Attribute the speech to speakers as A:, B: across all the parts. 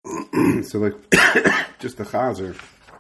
A: So like just the chazer.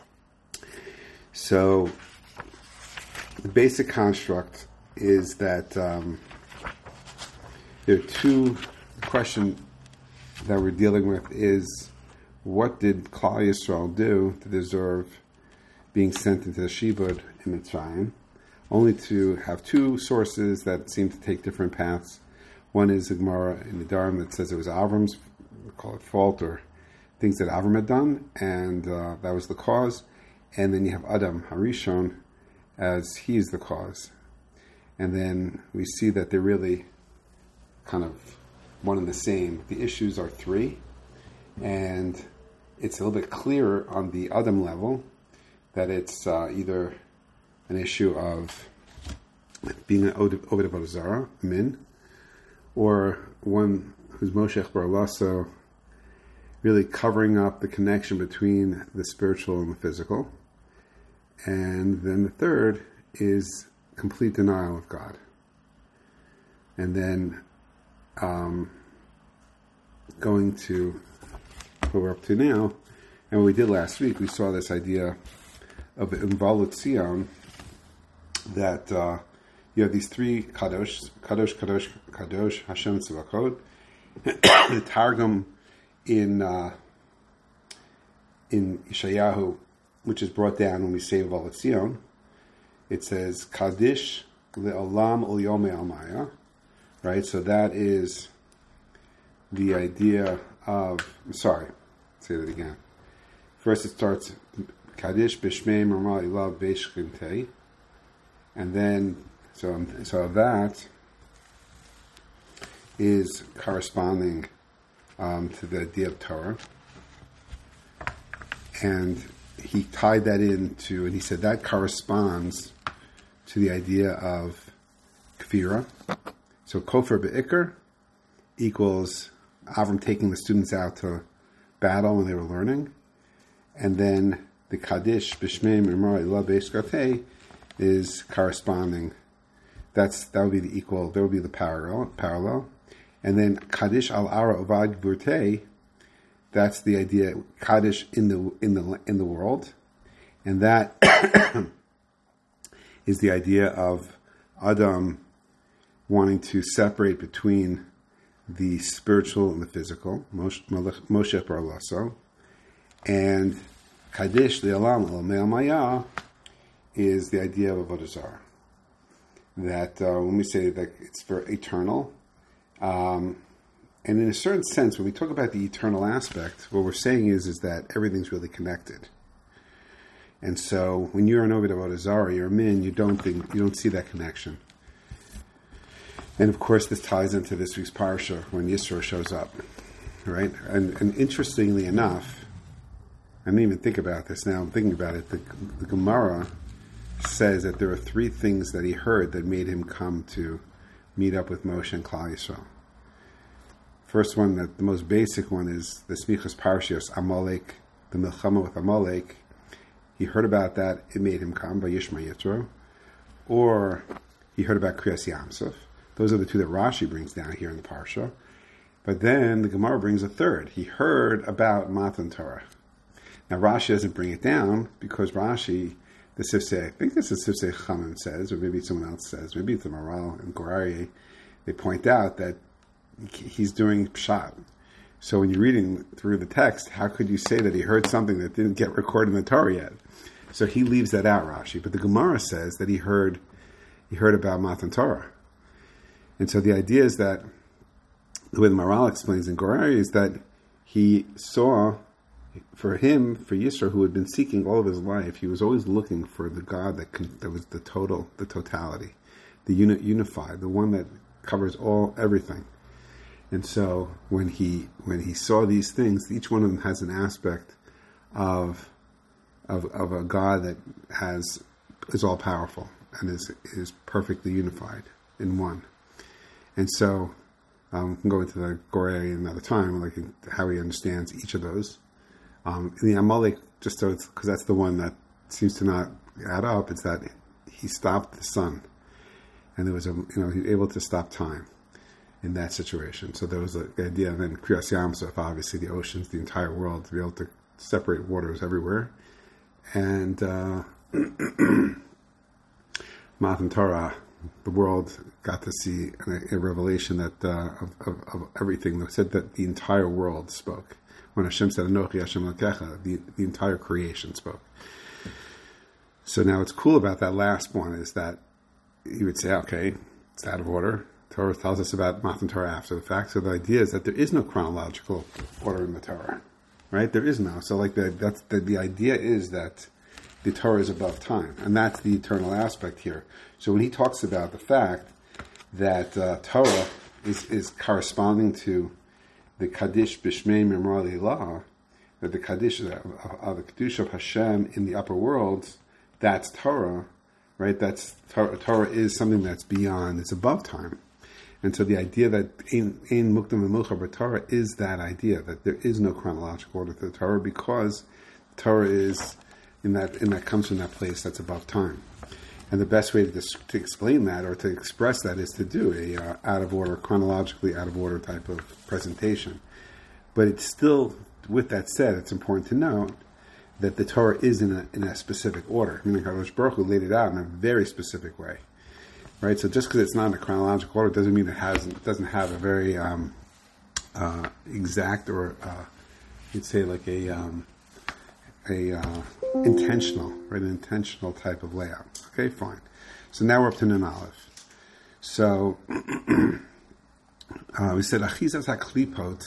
A: So the basic construct is that there are two questions that we're dealing with is what did Klal Yisrael do to deserve being sent into the Shibud in Mitzrayim? Only to have two sources that seem to take different paths. One is the Gemara in Nedarim that says it was Avram's, we call it fault, or things that Avram had done, and that was the cause. And then you have Adam Harishon as he's the cause. And then we see that they're really kind of one and the same. The issues are three, and it's a little bit clearer on the Adam level that it's either an issue of being an Oved Avodah Zarah, min, or one who's Moshech Bar Lasso, really covering up the connection between the spiritual and the physical. And then the third is complete denial of God. And then going to what we're up to now, and what we did last week, we saw this idea of involutzion, that you have these three kadosh, Hashem Tzavakot. The Targum in Yeshayahu, which is brought down when we say involutzion, it says Kaddish le'olam u'yomei almaya, right? So that is the idea of, say that again. First it starts Kaddish b'shmei marmal ilav be'shchimtei, and then so that is corresponding to the idea of Torah, and he tied that into, and he said that corresponds to the idea of kfira. So kofar be'ikr equals Avram taking the students out to battle when they were learning, and then the Kaddish b'shmei marmal ilav be'shchimtei is corresponding. That would be the equal. There would be the parallel, and then Kaddish al ara ovad gvurtei. That's the idea. Kaddish in the world, and that is the idea of Adam wanting to separate between the spiritual and the physical. Moshe Bar Lasso, and Kaddish le'olam u'yomei almaya is the idea of Avodah Zarah. That when we say that it's for eternal, and in a certain sense, when we talk about the eternal aspect, what we're saying is that everything's really connected. And so, when you're an Oved Avodah Zarah, you're a min, you don't see that connection. And of course, this ties into this week's parsha when Yisro shows up, right? And interestingly enough, I didn't even think about this. Now I'm thinking about it. The Gemara says that there are three things that he heard that made him come to meet up with Moshe and Klal Yisrael. First one, that the most basic one, is the Smichas Parshios Amalek, the Milchama with Amalek. He heard about that, it made him come by Yishma Yitro. Or he heard about Kriyas Yamsuf. Those are the two that Rashi brings down here in the Parsha. But then the Gemara brings a third. He heard about Matan Torah. Now Rashi doesn't bring it down because Rashi, the Sifsei, I think this is Sifsei Chamim says, or maybe someone else says, maybe it's the Maral and Gorari, they point out that he's doing pshat. So when you're reading through the text, how could you say that he heard something that didn't get recorded in the Torah yet? So he leaves that out, Rashi. But the Gemara says that he heard about Matan Torah. And so the idea is that, the way the Maral explains in Gorari, is that he saw, for him, for Yisro, who had been seeking all of his life, he was always looking for the God that was the totality, the unified, the one that covers everything. And so when he saw these things, each one of them has an aspect of a God that is all powerful and is perfectly unified in one. And so we can go into the Gorei another time, like how he understands each of those. The Amalek, just so because that's the one that seems to not add up, it's that he stopped the sun, and there was he was able to stop time. in that situation. So there was the idea, and then Kriyas Yam Suf, obviously the oceans, the entire world, to be able to separate waters everywhere. And Matan Torah, the world got to see a revelation that of everything. That said that the entire world spoke. When Hashem said, Anochi Hashem Elokecha, the entire creation spoke. So now what's cool about that last one is that you would say, okay, it's out of order. Torah tells us about Matan Torah after the fact. So the idea is that there is no chronological order in the Torah, right? There is no. So like the idea is that the Torah is above time, and that's the eternal aspect here. So when he talks about the fact that Torah is corresponding to the Kaddish B'Shmei Mimra Le'ilah, that the Kaddish of the Kedusha of Hashem in the upper worlds, that's Torah, right? That's Torah is something that's beyond, it's above time. And so the idea that Ein Mukdam V'Mauchar B'Torah is that idea, that there is no chronological order to the Torah, because Torah is in that comes from that place that's above time. And the best way to explain that or to express that is to do a out of order, chronologically out of order type of presentation. But it's still, with that said, it's important to note that the Torah is in a specific order. I mean, Kadosh Baruch Hu laid it out in a very specific way, right? So just because it's not in a chronological order doesn't mean it doesn't have a very exact or you'd say like a intentional, right? An intentional type of layout. Okay, fine. So now we're up to Nun Aleph. So we said Achizas HaKlipot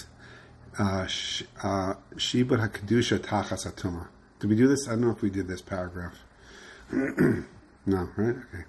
A: Shibud HaKedusha Tachas HaTumah. Did we do this? I don't know if we did this paragraph. No, right? Okay.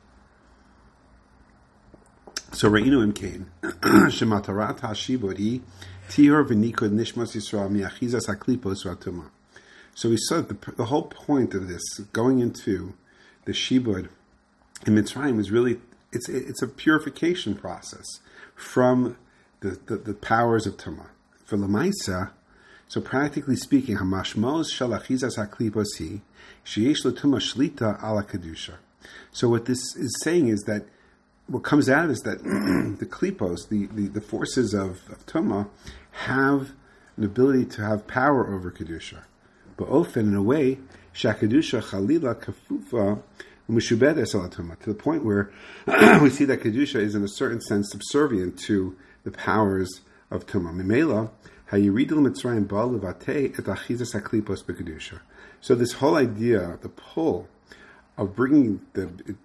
A: So Re'inu Imkain Shematarat HaShibud Hi Tihor V'Nikud Nishmas Yisrael Mi'achizas HaKlipot HaTumah. So we saw the whole point of this going into the Shibud in Mitzrayim is really it's a purification process from the powers of Tumah. For Lamaisa, so practically speaking, Hamashmos Shel Achizas HaKlipos Hi Sheyesh LeTumah Shlita Ala Kedusha. So what this is saying is that what comes out is that the Klipos, the forces of Tumah, have an ability to have power over Kedusha. But often, in a way, Shakadusha Chalila Kafufa Mushubedes Ala Tumah, to the point where we see that Kedusha is in a certain sense subservient to the powers of Tumah. Mimela, Hayiridul Mitzrayim Ba Levate Et Achizas HaKlipos BeKedusha. So this whole idea, the pull of bringing the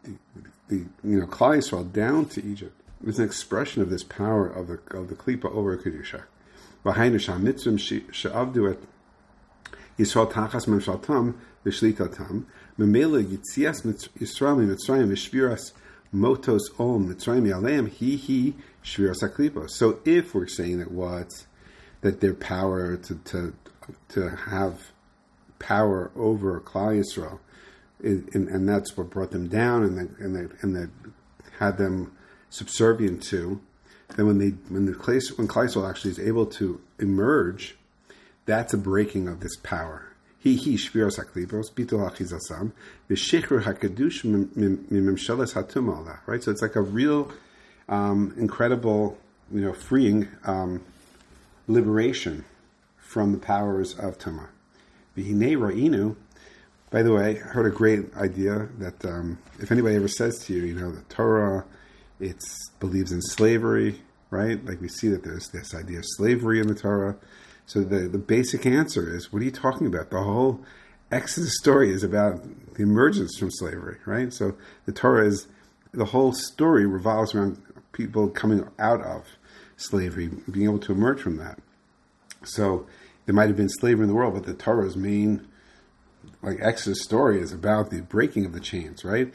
A: Klal Yisrael down to Egypt, is an expression of this power of the Klipa over Kedusha. V'hainu sha'mitzvim she'avdu et Yisrael tachas memshaltam v'shlitatam memela yitzias Yisrael mitzrayim v'shviras motos om mitzrayim yaleim hi shviras haklipos. So if we're saying that their power to have power over Klal Yisrael, and that's what brought them down, and that had them subservient to, then when Klal Yisrael actually is able to emerge, that's a breaking of this power. Shviras haklipos bitul hachizasam v'shechur hakedush mimemsheles hatumah. Right, so it's like a real incredible, freeing liberation from the powers of Tumah. V'hinei ra'inu. By the way, I heard a great idea that if anybody ever says to you, the Torah, it believes in slavery, right? Like we see that there's this idea of slavery in the Torah. So the basic answer is, what are you talking about? The whole Exodus story is about the emergence from slavery, right? So the Torah the whole story revolves around people coming out of slavery, being able to emerge from that. So there might have been slavery in the world, but the Torah's main Exodus story is about the breaking of the chains, right?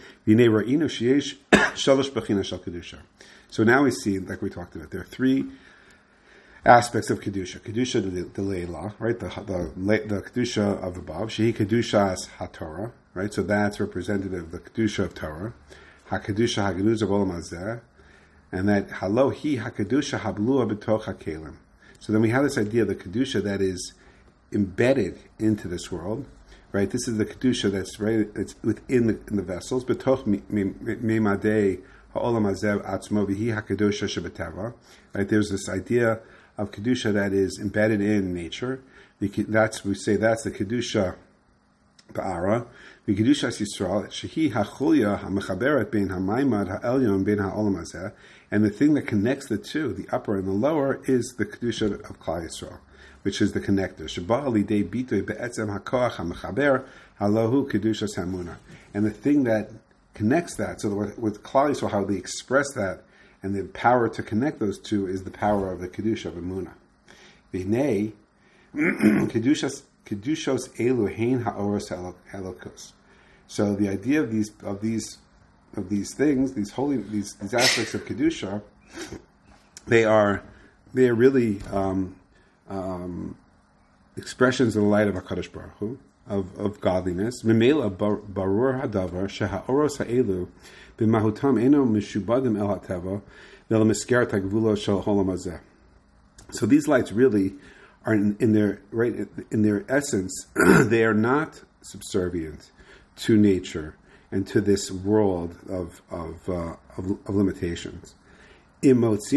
A: So now we see, like we talked about, there are three aspects of Kedusha. Kedusha the Leila, right? The Kedusha of above. Shehi Kedusha as HaTorah, right? So that's representative of the Kedusha of Torah. HaKedusha HaGenuz of Olam Hazeh. And that Halohi HaKedusha Hablua B'toch HaKelim. So then we have this idea of the Kedusha that is embedded into this world, right? This is the Kedusha that's right, it's within the vessels. B'toch Memadei ha'olam hazeh atzmo v'hi hakadosha shebeteva. Right, there's this idea of kedusha that is embedded in nature. We say that's the kedusha ba'ara. The kedusha Yisrael shehi hachulya hamechaberet bein hamaymad ha'elyon bein ha'olam hazeh. And the thing that connects the two, the upper and the lower, is the kedusha of Klal Yisrael, which is the connector. Sheba'ali de bitoy be'etzem hakoach hamechaber halahu kedushas hamuna. And the thing that connects that, so with Klal Yisrael, how they express that, and the power to connect those two is the power of the kedusha of Emunah. V'nei kedushos elu hein ha'oros ha'elokus. So the idea of these things, these aspects of kedusha, they are really expressions of the light of HaKadosh Baruch Hu, of godliness. Memela barur hadavar sheha'oros ha'elu b'mahutam eno mishubadim el ha'teva ve'el miskeret ha'gvulos shel holam hazeh. So these lights really are in their essence, they are not subservient to nature and to this world of limitations. So now, but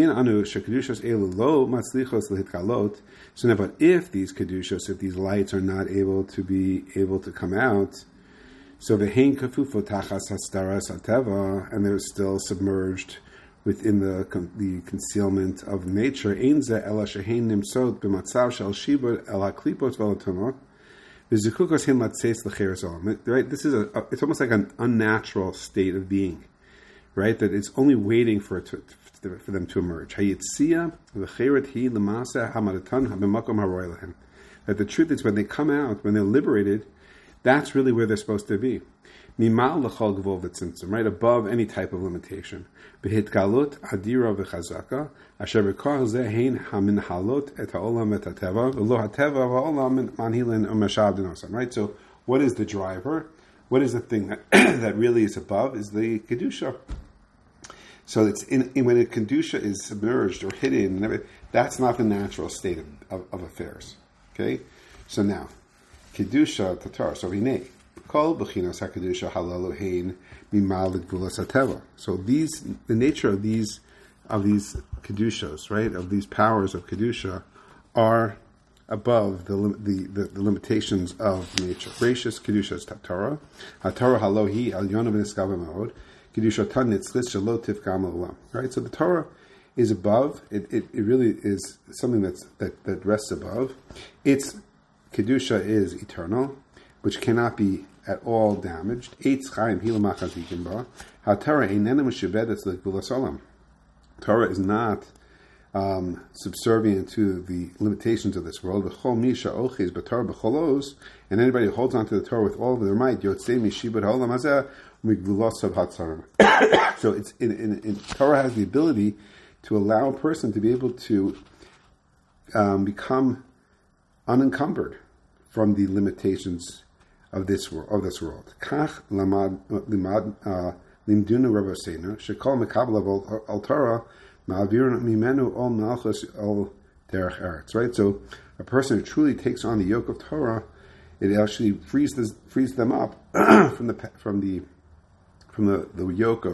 A: if these kedushos, if these lights are not able to come out, so ve'hein kafufo tachas hastaras hateva, and they're still submerged within the concealment of nature. Ein ze ela shehein nimsot b'matzav shel shibud el haklipot v'alatonot v'zikukos hen latzeis l'cheres olam. Right, this is it's almost like an unnatural state of being, right? That it's only waiting for them to emerge. Hayitzia v'cheret hi l'maaseh hamadatan hab'makom haroy lahem. That the truth is, when they come out, when they're liberated, that's really where they're supposed to be. Mimal l'chol gvul v'tzimtzum, right above any type of limitation. B'hitgalut adira v'chazaka asher b'kor zeh hein haminhalot et ha'olam et ha'teva v'lo ha'teva v'olam manhilin u'mashab d'nosam. Right. So, what is the driver? What is the thing that that really is above? Is the kedusha. So it's when a kedusha is submerged or hidden, and everything, that's not the natural state of affairs. Okay. So now, kedusha tatar. So hinei. So the nature of these kedushos, right, of these powers of kedusha, are above the limitations of nature. Gracious kedusha Torah, Torah halohi al yonav niskava ma'od, kedusha tan nitzlis shelo tifkam l'olam. Right, so the Torah is above. It really is something that rests above. Its kedusha is eternal, which cannot be at all damaged. Torah is not subservient to the limitations of this world. And anybody who holds on to the Torah with all of their might, so it's in Torah has the ability to allow a person to be able to become unencumbered from the limitations of this world. Kach limduna Rabbeinu shekol mekabel al Torah ma'avir mimenu ol malchus ol derech eretz. Right. So a person who truly takes on the yoke of Torah, it actually frees them up from the yoke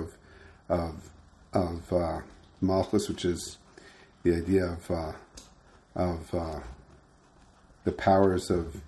A: of malchus, which is the idea of the powers of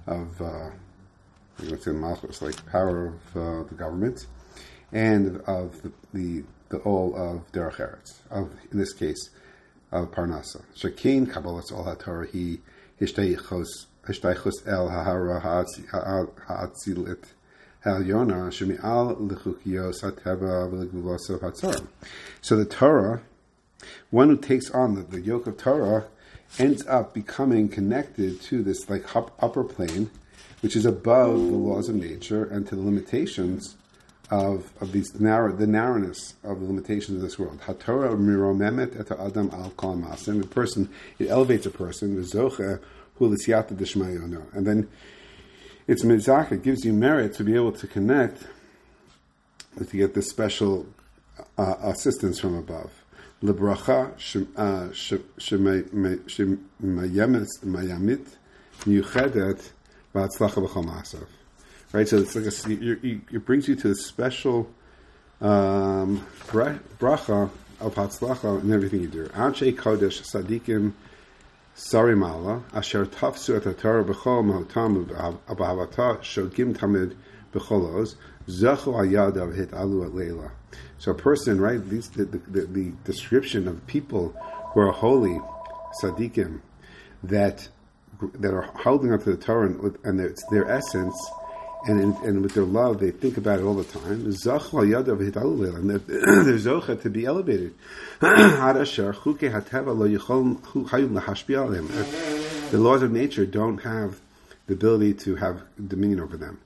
A: malchus, like power of the government, and of the all of derech eretz, of, in this case, of parnasa. Shekein kabbalas ol haTorah he hishtaychus el hahara ha'atzilit ha'alyona shemi'al l'chukios ha'teva v'legvulos ha'tzara. So the Torah, one who takes on the yoke of Torah, ends up becoming connected to this like upper plane, which is above the laws of nature and to the limitations of the narrowness of the limitations of this world. HaTorah miromemet et ha'adam al kol ma'asim. It elevates a person, v'zoche hu l'siyata d'shmayona. And then it's mizach, it gives you merit to be able to connect, to get this special assistance from above. L'bracha shemayamit miyuchedet. Right, so it's like it brings you to a special Bracha al patzlacha in everything you do. Anshe kodesh sadikim sarimala asher tafsu et haTorah b'chol mahotam b'ahavata shogim tamid b'cholos zachu ayadav hit alu at leila. So a person, right? The description of people who are holy, sadikim, that are holding onto the Torah and it's their essence, and with their love, they think about it all the time. And they're zocha to be elevated. The laws of nature don't have the ability to have dominion over them.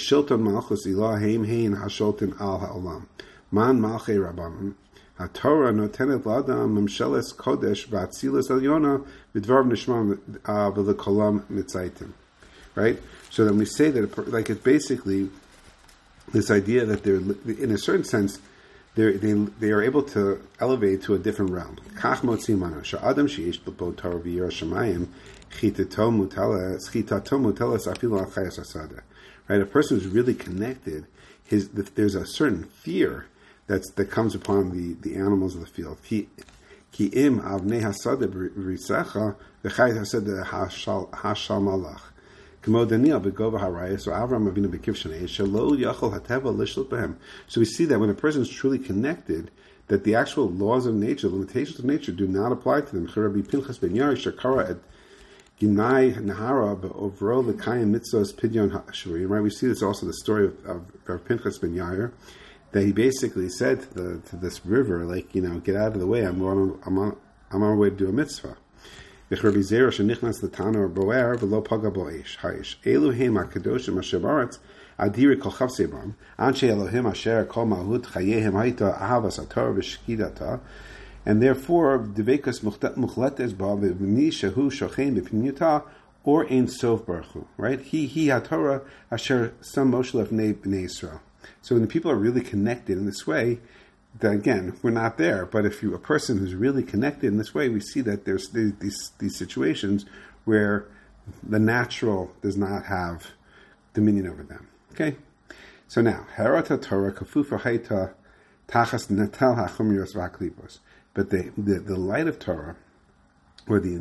A: Man malchei rabbanim, HaTorah notenet l'adam memsheles kodesh v'atzilas elyona v'dvar nishma v'lekolam mitzaitim. Right? So then we say that, like, it's basically this idea that they're, in a certain sense, they are able to elevate to a different realm. Kach motzi mana sha'adam sheyesh l'bo Torah v'yira shamayim chitato muteles afilu al chayas asada. Right? A person who's really connected, there's a certain fear that comes upon the animals of the field. Ki im avnei hasada b'risecha v'chayis hasada hashal malach. K'mo Daniel begova harayah. So Avram Avinu bekiv shnei shelo yachol hateva lishlot behem. So we see that when a person is truly connected, that the actual laws of nature, limitations of nature, do not apply to them. Rabbi Pinchas ben Yair shakara at Ginai Nahara be'ovro l'kayim mitzvos pidyon ha'shurim. Right, we see this also the story of Pinchas ben Yair, that he basically said to this river, like, get out of the way. I'm on my way to do a mitzvah. Rabbi Zera shenichnas l'tana boer v'lo paga bo'esh ha'ish. Elohim ha'kadoshim asher ba'aretz adiri kol chavsei bam. Anshe Elohim asher kol mahut chayehem haita ahavas haTorah v'shkidata. And therefore, devekas muchletes ba v'mi shehu shochein b'pniuta or ein sof baruch hu. Right? He haTorah asher sam Moshe lefnei b'nei Yisrael. So when the people are really connected in this way, that again, we're not there. But if you're a person who's really connected in this way, we see that there's these situations where the natural does not have dominion over them. Okay? So now, Herata Torah kafufa haita tachas netel hachumiyos v'aklipos. But the light of Torah, or the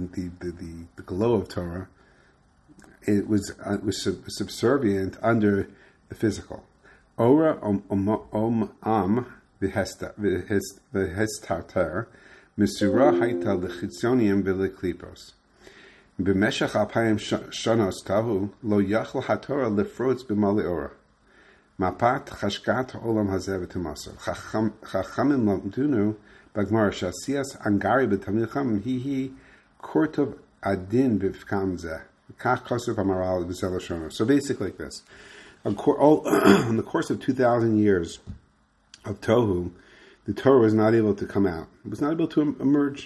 A: glow of Torah, it was subservient under the physical. Ora am v'hestarter misura haita lechitzonium v'leklipos. B'meshach alpayim shanos tavu lo yachal haTorah lefrotz b'mali ora. Mapat chashkat olam hazeh v'temasor. Chachamim lamdunu b'gmar shasias angari b'tamil chamim hi kortov adin b'fkam zeh. Kach kosev amaral b'zel shono. So basically like this. In the course of 2,000 years of Tohu, the Torah was not able to come out. It was not able to emerge.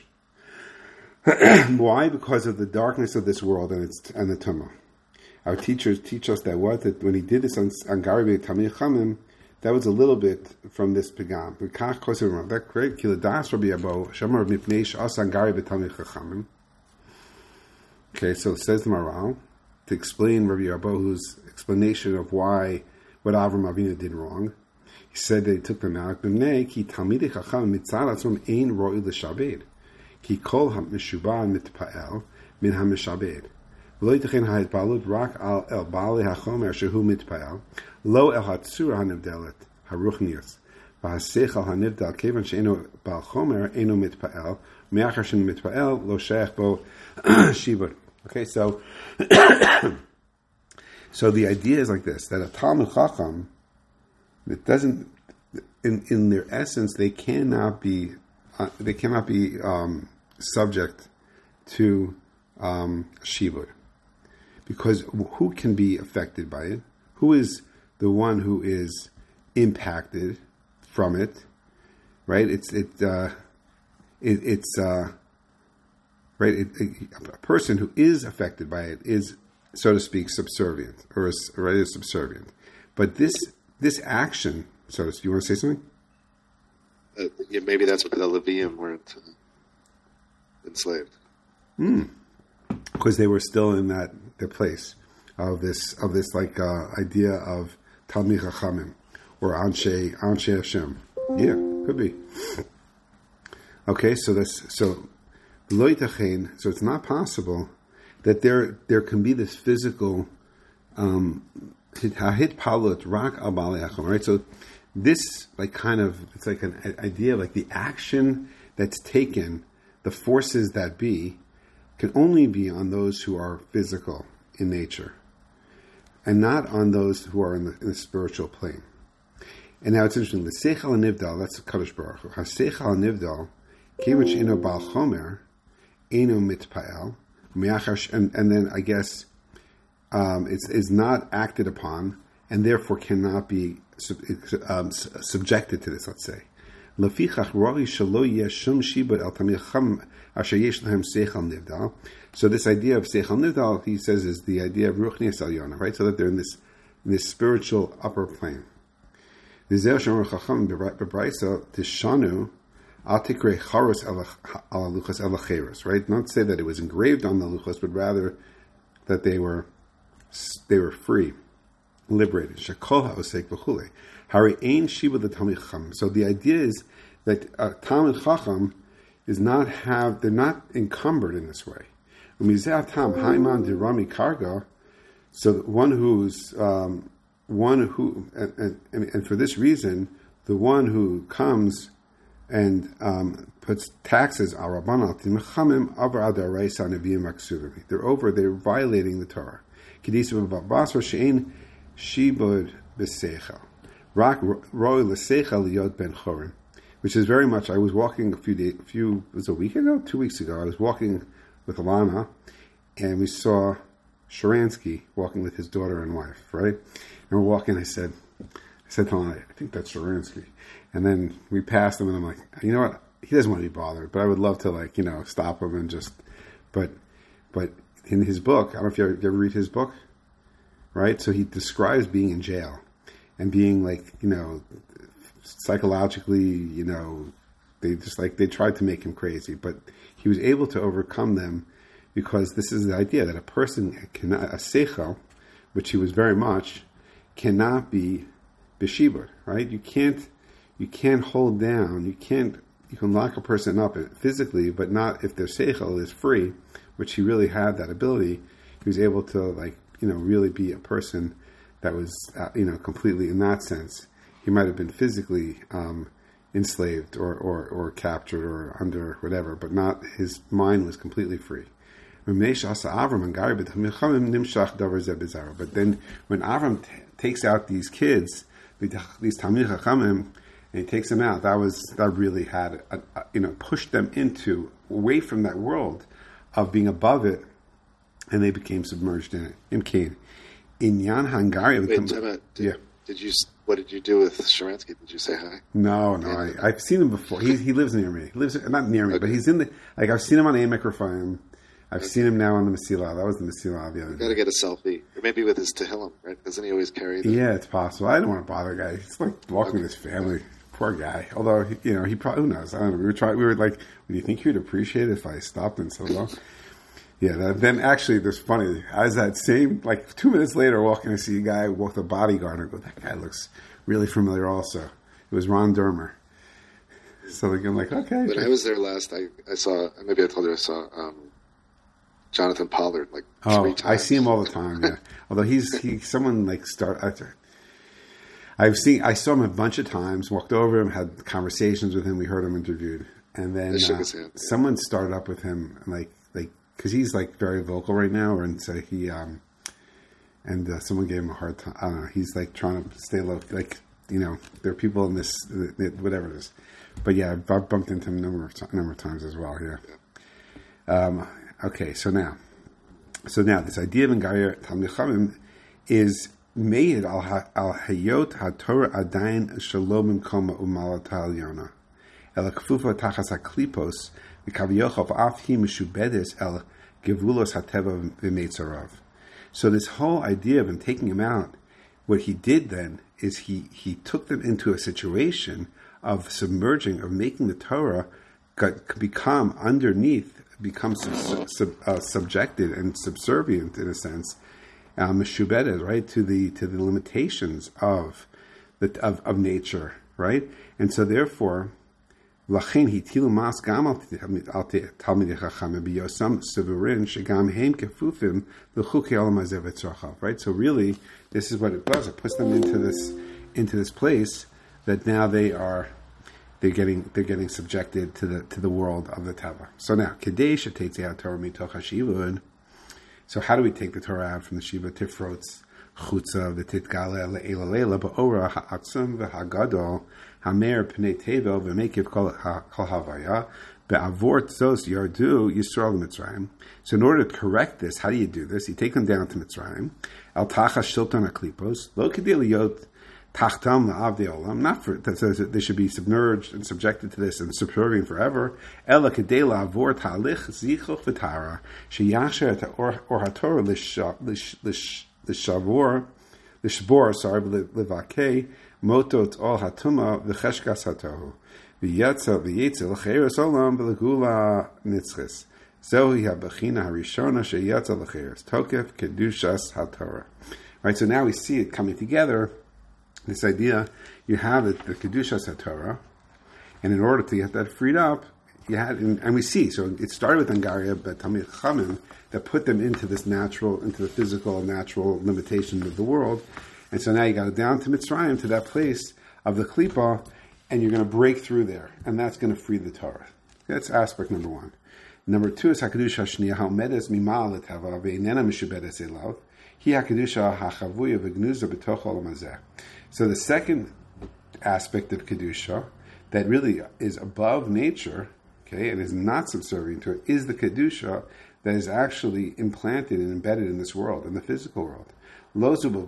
A: Why? Because of the darkness of this world and the Tumah. Our teachers teach us that when he did this on Gari Tamil Chamim, that was a little bit from this Pegam. That great Kiladas Rabbi Abo Shamar Mipnei Shas Angari Tamil Chachamim. Okay, so it says the Maral to explain Rabbi Abahu's explanation of what Avram Avinu did wrong. He said that he took them out. B'mnei ki talmidei chacham mitzad atzum ein roi l'shabed. Ki kol ha'meshubah mitpa'el min ha'meshabed. V'lo yitechen ha'itbalut rak al el ba'alei ha'chomer shehu mitpa'el lo el ha'tzura ha'nivdelet ha'ruchnius v'ha'seichel ha'nivdel kevan she'eno ba'al chomer eno mitpa'el me'achar she'en mitpa'el lo she'ech bo shivud. Okay, so so the idea is like this, that a Talmud Chacham, it doesn't, in their essence, they cannot be subject to shivud, because who can be affected by it? Who is the one who is impacted from it? Right? A person who is affected by it is, so to speak, subservient, or is subservient. But this action, so to speak, you want to say something?
B: Yeah, maybe that's what the Levium weren't enslaved.
A: Because they were still in their place of this idea of Talmid Chachamim or Anshe Hashem. Yeah, could be. Okay, so lo yitachen. So it's not possible that there can be this physical hit palut rak al balei achom. Right. So this it's like an idea of like the action that's taken, the forces that be, can only be on those who are physical in nature, and not on those who are in the spiritual plane. And now it's interesting. The seichel nivdal, that's the Kadosh Baruch Hu. Ha-seichel nivdal, kivich eno bal chomer, eno mitpael, and then I guess it's not acted upon, and therefore cannot be subjected to this. Let's say. Lefichach roi shelo yeh shum shibud el tamid chacham asher yesh lahem seichel nivdal. So this idea of seichel nivdal, he says, is the idea of ruach nes elyona, right? So that they're in this spiritual upper plane. V'zeh shemer chacham bebraisa tishanu al tikrei charos al luchos el acheros, right? Not say that it was engraved on the luchos, but rather that they were free, liberated. Shekol ha'osek b'chulei. Hari ein shiba the Talmid Chacham. So the idea is that a Talmid Chacham they're not encumbered in this way. Umizeh tam haiman dirami karga. So one who for this reason, the one who comes and puts taxes al rabban al timchamim avar ad araisa neviim aksuvim. They're violating the Torah. Kedisa b'basar she'ein shibud b'seichel. Rak roi l'seichel liyot ben chorin, which is very much. I was walking it was a week ago, 2 weeks ago. I was walking with Alana, and we saw Sharansky walking with his daughter and wife, right? And we're walking. I said to Alana, I think that's Sharansky. And then we passed him, and I'm like, you know what? He doesn't want to be bothered, but I would love to stop him and just. But in his book, I don't know if you ever read his book, right? So he describes being in jail. And being psychologically, they tried to make him crazy, but he was able to overcome them because this is the idea that a person cannot, a seichel, which he was very much, cannot be b'shibur, right? You can't hold down, you can lock a person up physically, but not if their seichel is free, which he really had that ability. He was able to really be a person that was, completely in that sense. He might have been physically enslaved or captured or under whatever, but not, his mind was completely free. But then when Avram takes out these kids, these Talmid Chachamim, and he takes them out, that really had, pushed them away from that world of being above it, and they became submerged in it. In Cain. In Yan Hungary,
B: what did you do with Sharansky? Did you say hi?
A: No, I've seen him before. He lives near me. He lives not near me, but he's in the I've seen him on Emek Raphaim. I've seen him now on the Mesilah. That was the Mesilah the other day.
B: Got to get a selfie, or maybe with his Tehillim, right? Doesn't he always carry them?
A: Yeah, it's possible. I don't want to bother the guy. He's like walking with his family. Poor guy. Although he probably, who knows? I don't know. We were like, do you think he would appreciate it if I stopped and said hello? Yeah, then actually, there's funny. I was that same, 2 minutes later, walking to see a guy with a bodyguard, and I go, that guy looks really familiar also. It was Ron Dermer. So I'm like, okay.
B: When I was there last, I saw, maybe I told you I saw Jonathan Pollard 3 times.
A: I see him all the time, yeah. Although I saw him a bunch of times, walked over him, had conversations with him, we heard him interviewed. And then someone started up with him, because he's very vocal right now, and so he someone gave him a hard time. I don't know. He's trying to stay low. There are people in this, whatever it is. But yeah, I've bumped into him a number of times as well. Yeah. Okay. So now this idea of Ngaya Talmid Chachamim is made al hayot haTorah adayin shalom imkoma umalat ha'alyona el kfufa tachas haklipos. So this whole idea of him taking him out, what he did then is he took them into a situation of submerging, of making the Torah become subjected and subservient in a sense, right, to the limitations of nature, right? And so therefore, Lachin hitilu mas gam al talmidei chachamim b'yosam sevurin shegam heim kefufim l'chukei olam hazeh v'tzorchav. Right. So really, this is what it does. It puts them into this place that now they're getting subjected to the world of the teva. So now kadesh tetzei Torah mitoch hashivun. So how do we take the Torah out from the shiva tifrots chutza v'titgale le'ela leila ba'ora ha'atzum v'hagadol hamer pnei tevel v'mekiv kol havaya be'avort zos yardu Yisrael Mitzrayim. So in order to correct this, how do you do this? You take them down to Mitzrayim. Al tacha shilton haklipos lo kedei liyot tachtam la'avdei olam. Not for that they should be submerged and subjected to this and subservient forever. Ela kedei la'avort halich zichuch v'tara sheyasher et or haTorah l'shavor levakei motot all hatuma v'cheshkas hatohu v'yetzel l'cheres olam v'legula nitzchis zohi habachina harishona sheyetzel l'cheres tokef kedushas haTorah. Right, so now we see it coming together. This idea, you have the kedushas haTorah, and in order to get that freed up, you had, and we see. So it started with Angaria, but Talmidei Chachamim that put them into this natural, into the physical, natural limitation of the world. And so now you got it down to Mitzrayim, to that place of the Klippa, and you're going to break through there, and that's going to free the Torah. That's aspect number one. Number two is HaKadosh HaShniyah HaOmedes Mima'al L'Tava Ve'inena Mishubedes Elav Hi HaKadusha HaChavuya V'Gnuza B'toch Olam Hazeh. So the second aspect of Kedusha that really is above nature, okay, and is not subservient to it, is the Kedusha that is actually implanted and embedded in this world, in the physical world. Right, so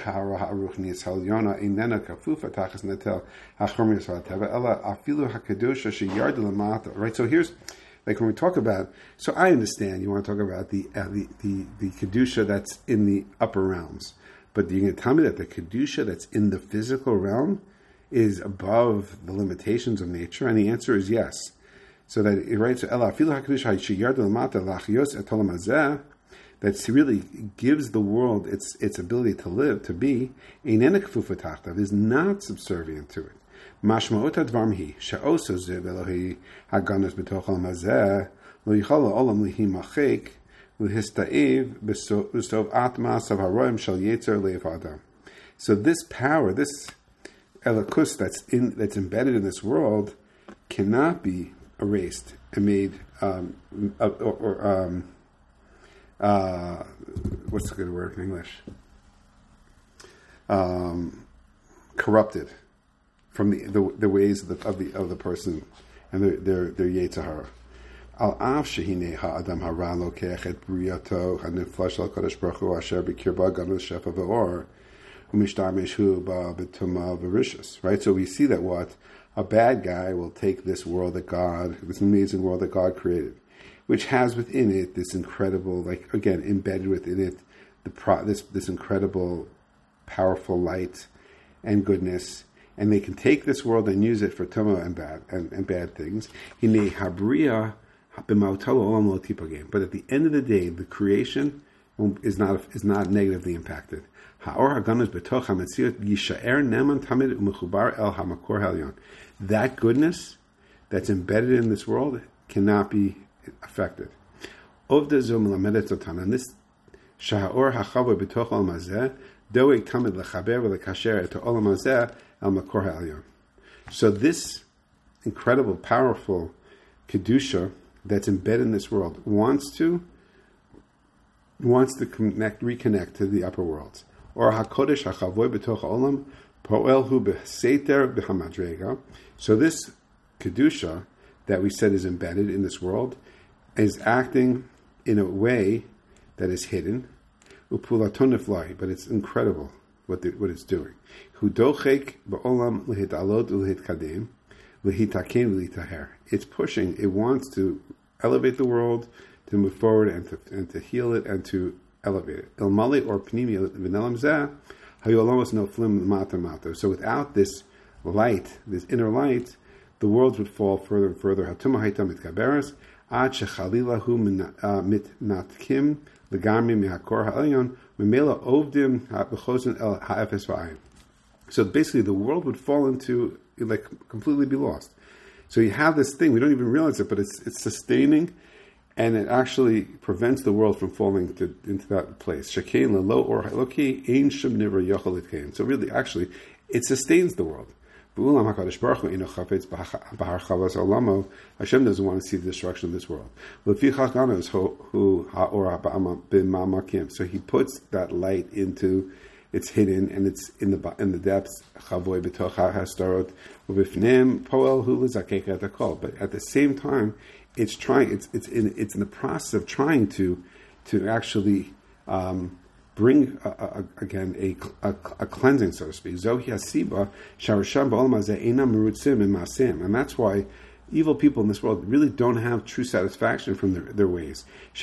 A: here's, like when we talk about, so I understand you want to talk about the Kedusha that's in the upper realms, but you're going to tell me that the Kedusha that's in the physical realm is above the limitations of nature? And the answer is yes. So that it writes, that really gives the world its ability to live, to be, is not subservient to it. Mashma'ot advarm hi, she'oso zeh ve'lohi haganos b'toch olam hazeh, lo yichol ha'olam lihi machek, l'hista'ev b'sov atmas of haroim shel yetzer le'ev adam. So this power, this elikus that's embedded in this world, cannot be erased and made what's the good word in English? Corrupted from the ways of the person and their yetzer hara. Al af shehine ha'adam hara lokech et briyato haniflash al kadosh baruch hu asher b'kirba gadol shefa ve'or u'mishtamesh hu b'tuma v'rishus. Right, so we see that what a bad guy will take this world that God, this amazing world that God created, which has within it this incredible, like again, embedded within it, this incredible, powerful light and goodness, and they can take this world and use it for tuma and bad things. But at the end of the day, the creation is not negatively impacted. That goodness that's embedded in this world cannot be affected. And this shahor hachava b'toch olam hazeh doeg tamid lechaber v'lekasher et olam hazeh el makor ha'elyon. So this incredible, powerful kedusha that's embedded in this world wants to reconnect to the upper worlds. Or hakodesh hachavoy b'toch olam poel hu b'seiter b'hamadrega. So this kedusha that we said is embedded in this world is acting in a way that is hidden, but it's incredible what it's doing. It's pushing, it wants to elevate the world, to move forward and to heal it and to elevate it. So without this light, this inner light, the worlds would fall further and further. Ad shechalilahu mitnatkim legamri mihakor ha'elyon memela ovdim ha'bechosin el ha'efes v'ayim. So basically, the world would fall into like completely be lost. So you have this thing, we don't even realize it, but it's sustaining, and it actually prevents the world from falling into that place. So really, actually, it sustains the world. Hashem doesn't want to see the destruction of this world. So he puts that light into, it's hidden and it's in the depths. But at the same time, it's trying. It's in the process of trying to actually bring again a cleansing, so to speak. And that's why evil people in this world really don't have true satisfaction from their ways.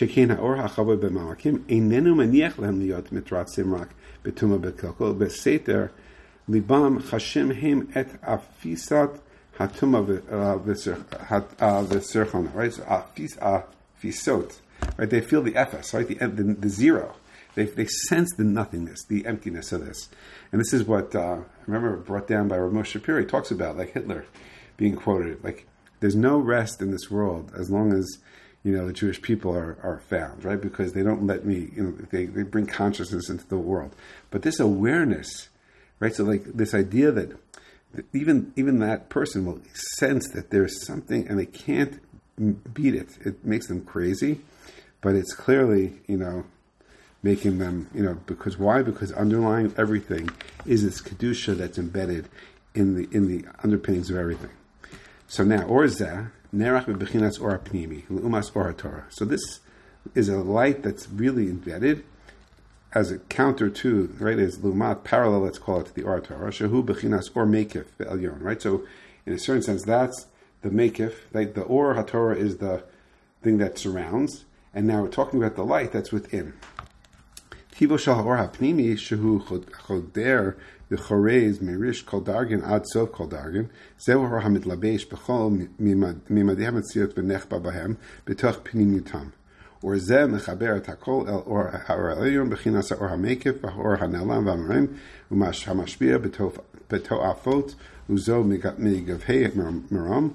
A: Libam Hashem Hem et Afisat Hatuma v'Serchon, right? So Afisot, right? They feel the Ephes, right? The zero. They sense the nothingness, the emptiness of this. And this is what I remember brought down by Rav Moshe Shapiro. He talks about, like Hitler being quoted, like there's no rest in this world as long as the Jewish people are found, right? Because they don't let me, they bring consciousness into the world. But this awareness, right? So like this idea that even that person will sense that there's something and they can't beat it. It makes them crazy, but it's clearly, making them, because why? Because underlying everything is this kedusha that's embedded in the underpinnings of everything. So now, Orzeh, Nerach bebechinas or apnimi, l'umas or Torah. So this is a light that's really embedded as a counter to, right, is lumat, parallel, let's call it, to the or Torah, shehu bechinas or mekif ve'elyon, right? So in a certain sense, that's the mekif, like the or HaTorah is the thing that surrounds, and now we're talking about the light that's within. Tivo shal or hapnimi shehu choder v'chorez merish kol dargin ad sof kol dargin zehu or hamitlabesh b'chol mimadei hametziot v'nechba bahem b'toch pnimiutam. Or zeh mechaber et hakol el or ha'elyon b'chinas or hamekif v'or hanelam v'amarim u'mash hamashbia b'to'afot uzo migavhei meram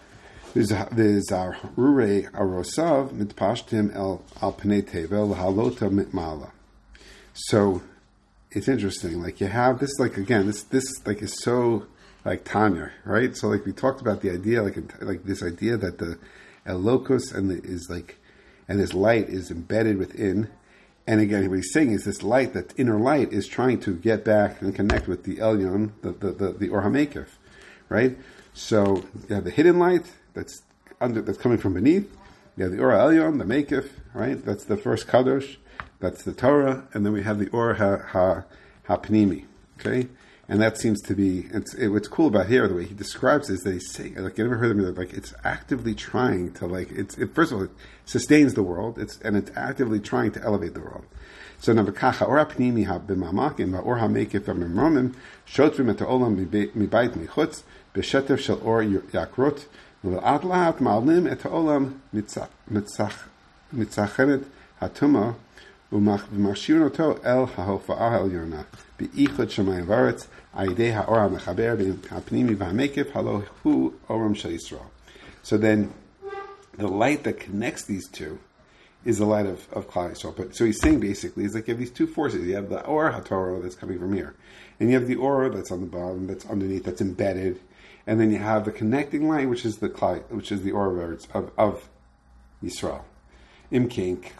A: v'zarurei arosav mitpashtim el al pnei tevel l'halota mitmala. So it's interesting. Like you have this, like again, this like is so like Tanya, right? So like we talked about the idea, like this idea that the Elokus and this light is embedded within. And again, what he's saying is this light, that inner light, is trying to get back and connect with the Elyon, the Or HaMekif, right? So you have the hidden light that's coming from beneath. You have the Or HaElyon, the Mekif, right? That's the first Kadosh. That's the Torah, and then we have the Or HaPnimi, okay? And that seems to be, what's cool about here, the way he describes it, is they say, like, you never heard them, like, it's actively trying to, like, first of all, it sustains the world, it's actively trying to elevate the world. So, Navakacha, Or HaPnimi HaBimamakim, Or HaMekif HaMimromim, Shotvim et Ha'olam Mibayit Michutz, Beshetev Shel Or Yakrot, V'l'at Lahat Ma'alim et Ha'olam Mitzachenet HaTumah, ומכשירים אותו אל ההופעה העליונה, באיחוד שמיים וארץ, על ידי האור המחבר בין הפנימי והמקיף, הלא הוא אורם של ישראל. So then, the light that connects these two is the light of Klal Yisrael. But so he's saying basically, it's like you have these two forces. You have the Or HaTorah that's coming from here, and you have the Or that's on the bottom, that's underneath, that's embedded, and then you have the connecting light, which is the Or of Yisrael. So this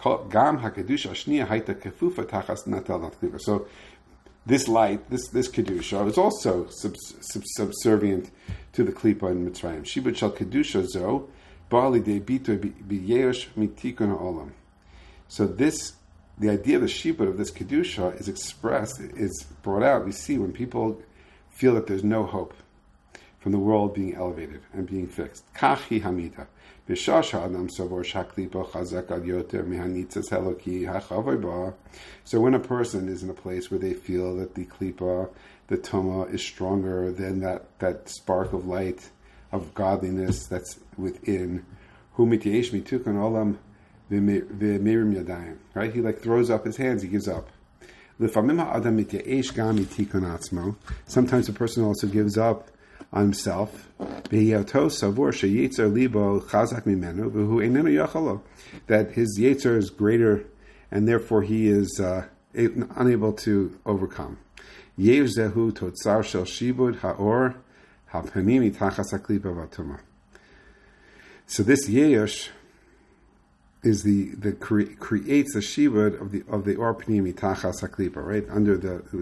A: light, this kedusha, is also subservient to the klipa in Mitzrayim. Shibud shel kedusha zo ba'ali de bitoy b'yesh mitikun ha'olam. So the idea of the shibud of this kedusha is expressed, is brought out. We see when people feel that there's no hope from the world being elevated and being fixed. Kachi hamida. So when a person is in a place where they feel that the klipa, the tuma, is stronger than that spark of light, of godliness that's within, right? He like throws up his hands, he gives up. Sometimes a person also gives up on himself. That his yetzer is greater, and therefore he is unable to overcome. So this yesh is the creates the shibud of the or pnimi tachas haklipa, right? Under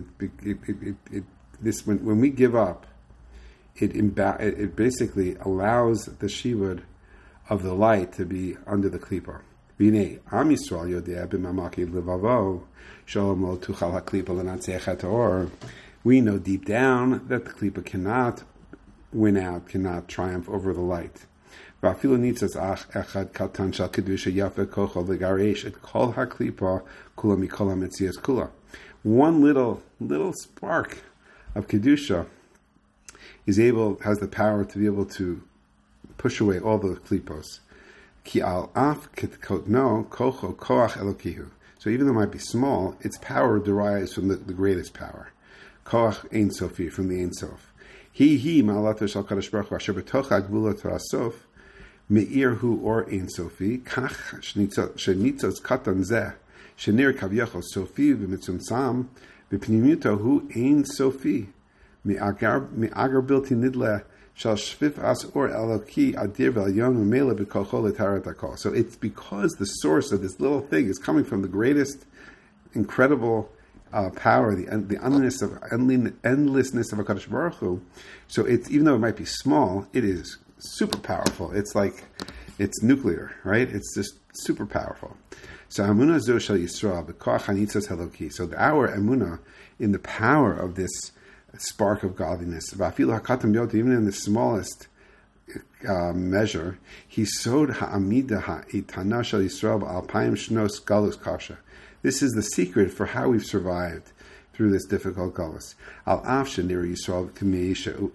A: this when we give up, it basically allows the shibud of the light to be under the klipa. V'nei Am Yisrael yodea b'mamaki levavo shalom lo tuchal haklipa l'natzechet or. We know deep down that the klipa cannot win out, cannot triumph over the light. V'afilu nitzas ach echad katan shal kedusha yafe kochol legaresh et kol haklipa kula mikol hametzias kula. One little spark of kedusha has the power to be able to push away all the klipos. Ki al af no kocho koach elokihu. So even though it might be small, its power derives from the greatest power. Koach ein sofi, from the ein sof. Hi ma'alato shal kadosh baruch hu asher betocha gvulot ha'sof me'ir hu or ein sofi kach shenitzos katan zeh shenir kavyachol sofi v'mitzumtzam v'pnimiuto hu ein sofi me'agar bilti nidle shal shvif as or eloki adir v'alyon u'mele b'kochol etarat hakol. So it's because the source of this little thing is coming from the greatest, incredible power, the endlessness of HaKadosh Baruch Hu. So it's, even though it might be small, it is super powerful. It's like, it's nuclear, right? It's just super powerful. So Amunah Zo Shel Yisrael B'koach HaNitzos Heloki. So our Amunah in the power of this spark of godliness, V'afilu HaKatam Yot, even in the smallest measure, he sod ha'amida ha'itana shel Yisrael b'alpayim shnos galus kasha. This is the secret for how we've survived through this difficult galus. Al af shenir Yisrael k'miyei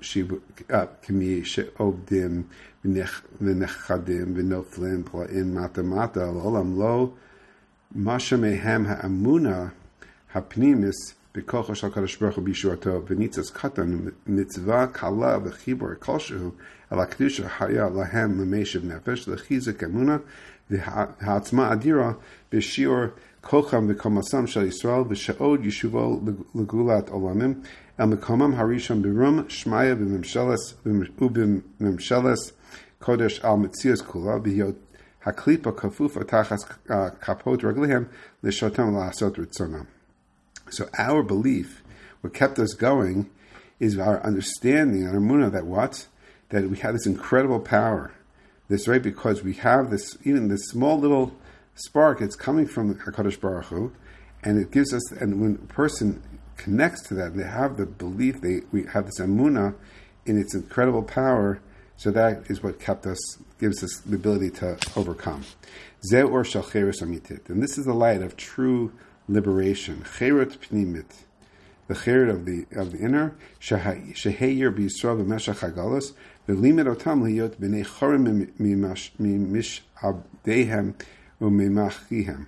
A: she'ogdim v'nechadim v'noflim pla'in mata l'olam lo masha mehem ha'amuna ha'pnimis b'kocho shel Kadosh Baruch Hu b'yishuato v'nitzas katan mitzvah kala v'chibor kolshehu ala kedusha haya lahem l'meishiv nefesh l'chizuk emuna v'ha'atzma adira b'shiur kocham v'komasam shel Yisrael v'she'od yishuvo l'gulat olamim el mekomam harishon b'rum shmaya b'memsheles kodesh al metzias kula v'yot haklipa kafufa tachas kapot reglihem l'shotam la'asot ritzonam. So our belief, what kept us going, is our understanding, our emunah, that we have this incredible power. This, right, because we have this, even this small little spark, it's coming from the HaKadosh Baruch Hu, and it gives us, and when a person connects to that, they have the belief, we have this emunah in its incredible power, so that is what gives us the ability to overcome. Zeh or shel cherus amitit, and this is the light of true liberation. Cherut pnimit, the cherut of the inner. Sheheyer b'Yisrael b'meshach hagalus v'limit otam liyot b'nei chorim mimish'abdehem u'mimachihem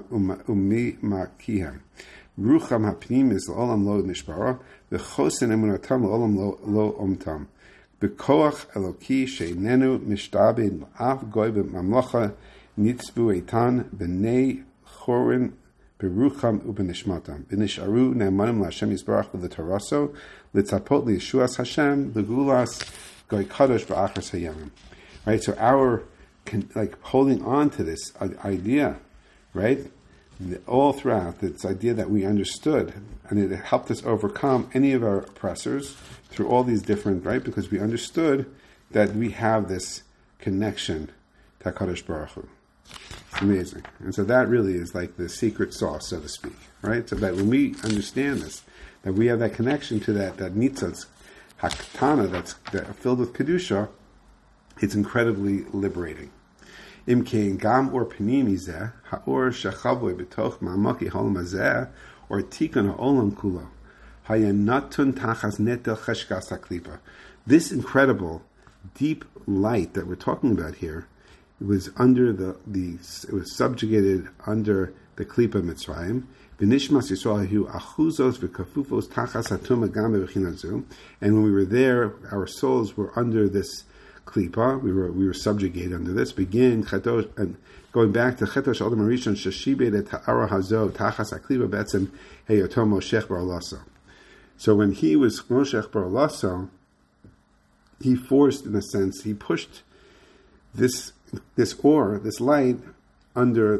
A: rucham ha'pnimis l'olam lo nishbara v'chosen emunatam l'olam lo omtam b'koach eloki she'inenu mishtabed l'af goy b'mamlacha nitzvu eitan b'nei chorin Berucham ubenishmatam. Benisharu ne'emanim la'Hashem Yisbarach v'letaraso l'tzapot li'yeshuas Hashem l'gulas goy kadosh ba'achras hayamim. Right. So our holding on to this idea, right, all throughout, this idea that we understood, and it helped us overcome any of our oppressors through all these different, right, because we understood that we have this connection to HaKadosh Baruch Hu. It's amazing. And so that really is like the secret sauce, so to speak, right? So that when we understand this, that we have that connection to that nitzatz haktana that's filled with kedusha, it's incredibly liberating. Imkein gam or panini zeh haor shachavoy betoch ma'amaki holam hazeh or tikun ha'olam kulo hayanatun tachas netel cheshkas haklipa. This incredible deep light that we're talking about here, it was under it was subjugated under the Klipa Mitzrayim. V'nishmas Yisrael hu achuzos v'kafufos tachas hatuma gam b'chinazu. And when we were there, our souls were under this Klipa. We were subjugated under this. Begin chatosh and going back to chatosh Adam Rishon sheshibe de ta'ara hazo tachas haklipa betzem heyotom Moshech bar Lasso. So when he was Moshech bar Lasso, he forced, in a sense, he pushed this ore, this light, into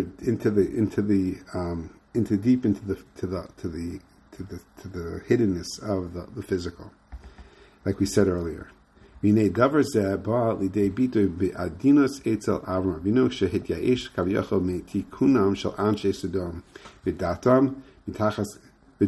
A: the hiddenness of the physical, like we said earlier. V'nei davar zeh ba lidei bitoy be'adinus etzel Avram Avinu shehityaesh kaviyachol me'tikunam shel anshe Sodom v'datam mitachas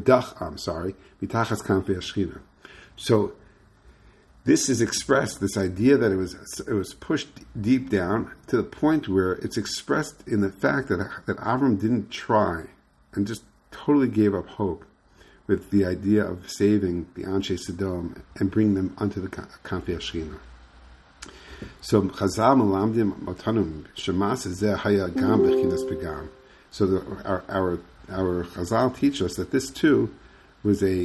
A: kanfei Shechina. So this is expressed, this idea that it was pushed deep down to the point where it's expressed in the fact that Avram didn't try and just totally gave up hope with the idea of saving the Anshe Sodom and bring them onto the Kanfei Shechina. So Chazal Melamdim Motanum Shemas Zeh Haya Gam Bechinas Pegam. So our Chazal teach us that this too was a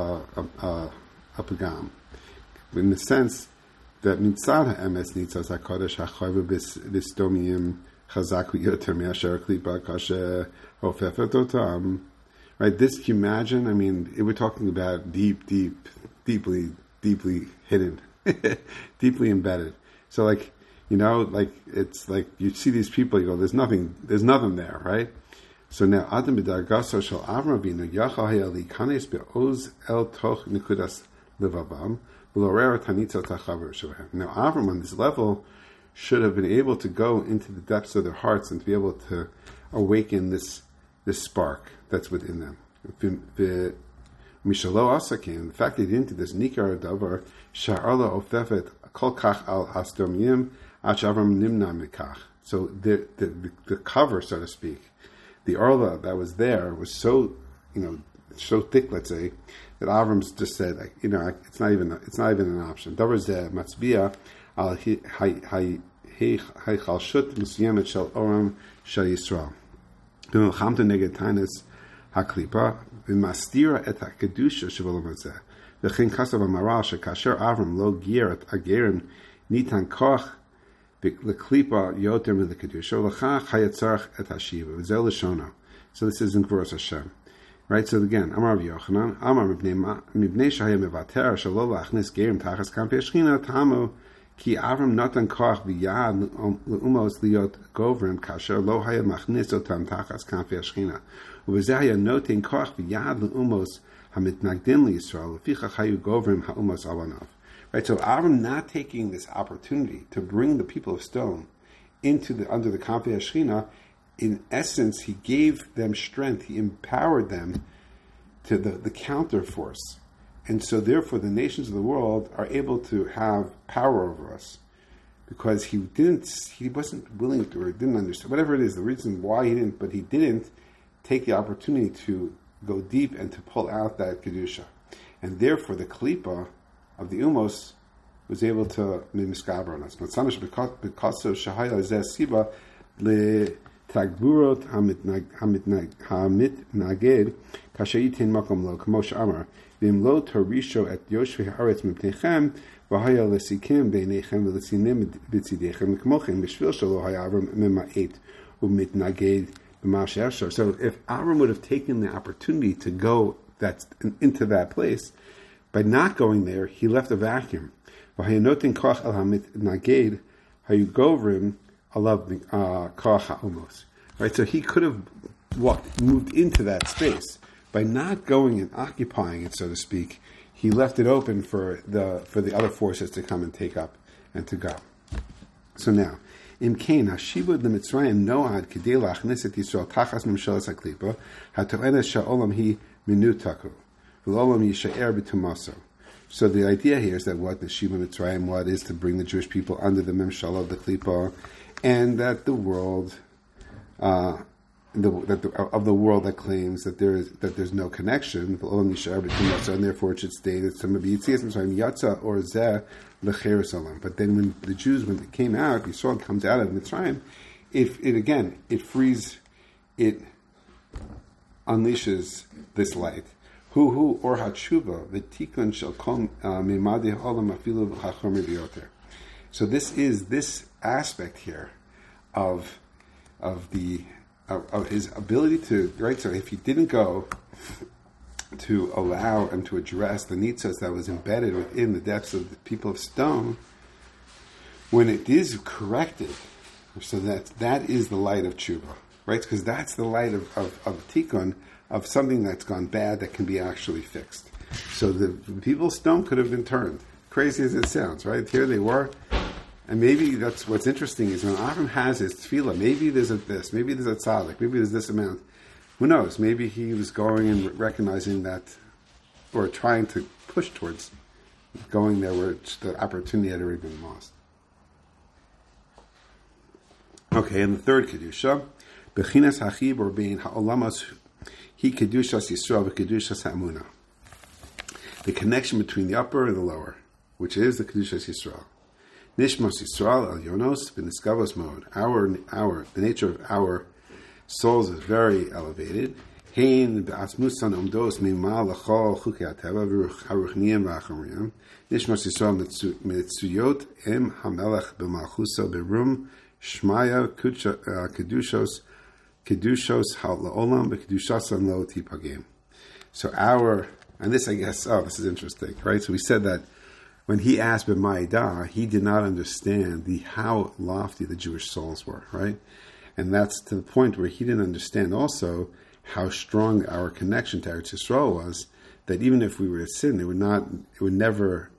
A: pegam, in the sense that mitzad ha'emes nitzas hakadosh hachayvu b'stomiyim chazak yoter me'asher klipa kasher hofefet otam. Right? This, can you imagine? I mean, we're talking about deeply hidden, deeply embedded. So, like, it's like you see these people, you go, there's nothing there, right? So now, Adam b'dargaso shel Avram Avinu yachal haya likanes be'oz el toch nekudas levavam v'lorer tanitza tachaver shebehem. Now, Avram on this level should have been able to go into the depths of their hearts and to be able to awaken this spark that's within them. Mishalo asakin, the fact that he didn't do this, nikar davar sha'arla ofefet kol kach al hasdomiyim ach Avram nimna mikach. So the cover, so to speak, the arla that was there was so thick, let's say, that Avram's just said, it's not even an option. Davar zeh matzbia al haychalshut musyemet shel oram shel Yisrael. B'milchamta neged tainas haklipa v'mastira et hakedusha shevolam hazeh v'chein kasav amaral shekasher Avram lo gier et agerim nitan koch l'klipa yoter min l'kedusha l'chach hayatzarch et hashiva v'zel l'shona. So this is in Gvuras Hashem, right? So again, Amar Rav Yochanan, Amar mibnei shahaya mevater shelo lachnis gerim tachas kanfei Shechina tamu ki Avram natan koch v'yad l'umos liot govrim kasher lo haya machnis otam tachas kanfei Shechina u'v'zeh haya noten koch v'yad l'umos hamitnagdin liYisrael l'fichach hayu govrim ha'umos alanav. Right, so Avram not taking this opportunity to bring the people of stone under the Kanfei Shechina, in essence, he gave them strength. He empowered them to the counter force, and so therefore the nations of the world are able to have power over us, because he wasn't willing to, or didn't understand, whatever it is, the reason why he didn't take the opportunity to go deep and to pull out that kedusha, and therefore the klipa of the Umos was able to be miskaber on us. But samish because of shahaya zeh siba le tagburot hamitnaged kashayitin makom lo kamosh amar v'im lo torisho et yoshvei haaretz mipnechem v'haya lesikim beinechem v'lesinim b'tzidechem k'mochem b'shvil shelo haya Avram mema'et u'mitnaged b'mash yashar. So if Avram would have taken the opportunity to go into that place, by not going there, he left a vacuum. Right, so he could have moved into that space. By not going and occupying it, so to speak, he left it open for the other forces to come and take up and to go. So now, Imkain Hashibud leMitzrayim Noad Kedei Lachnis Yisrael Tachas Mimshalas Haklipa Hatoenes Sha'olam Hi Minutaku. So the idea here is that what the Shiva Mitzrayim, what is to bring the Jewish people under the Memshala of the Klipa, and that the world, of the world that claims that there's no connection, and therefore it should stay that some of Yitzias Mitzrayim Yatza or Zeh Lecher Salam. But then when the Jews, when they came out, Yisrael comes out of Mitzrayim, it frees it unleashes this light. Hu or hatshuva v'tikun shel kol mimadi ha'olam afilu v'chachomer biyoter. So this aspect here of his ability to, right? So if he didn't go to allow and to address the nitzos that was embedded within the depths of the people of stone, when it is corrected, so that is the light of tshuva, right? Because that's the light of tikkun, of something that's gone bad that can be actually fixed. So the people of stone could have been turned. Crazy as it sounds, right? Here they were. And maybe that's what's interesting is when Avram has his tefillah, maybe there's this, maybe there's a tzaddik, maybe there's this amount. Who knows? Maybe he was going and recognizing that, or trying to push towards going there where the opportunity had already been lost. Okay, and the third kedusha, bechinas hachib or being ha'olamas he kedushas Yisrael v'kedushas ha'amuna. The connection between the upper and the lower, which is the kedushas Yisrael. Nishmas Yisrael el yonos v'niskavos mode. The nature of our souls is very elevated. Hein be'atzmusan omdos mimal lachol chukei hateva v'ruchniyim v'achoriyim. Nishmas Yisrael mitzuyot em hamelech b'malchusa berum shmaya kedushos ha'la'olam v'kedushasan lo tipagim. So and this I guess, this is interesting, right? So we said that when he asked B'maidah, he did not understand how lofty the Jewish souls were, right? And that's to the point where he didn't understand also how strong our connection to Eretz Yisrael was, that even if we were to sin, it would never